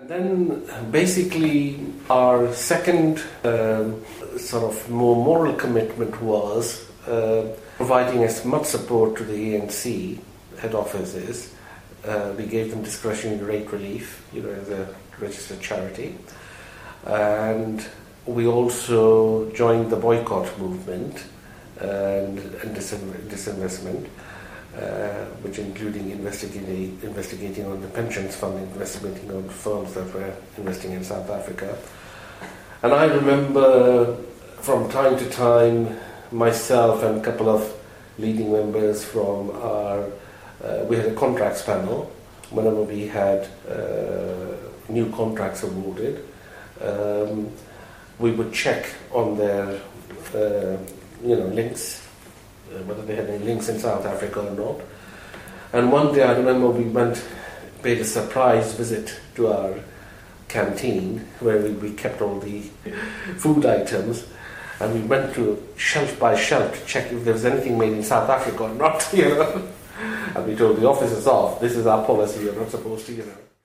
Then basically our second sort of more moral commitment was providing as much support to the ANC head offices. We gave them discretionary rate relief, as a registered charity. And we also joined the boycott movement and disinvestment, which including investigating on the pensions fund, investigating on firms that were investing in South Africa. And I remember from time to time, myself and a couple of leading members from we had a contracts panel. Whenever we had new contracts awarded, we would check on their links, whether they had any links in South Africa or not. And one day I remember we paid a surprise visit to our canteen where we kept all the food items, and we went to shelf by shelf to check if there was anything made in South Africa or not, And we told the officers off, this is our policy, you're not supposed to,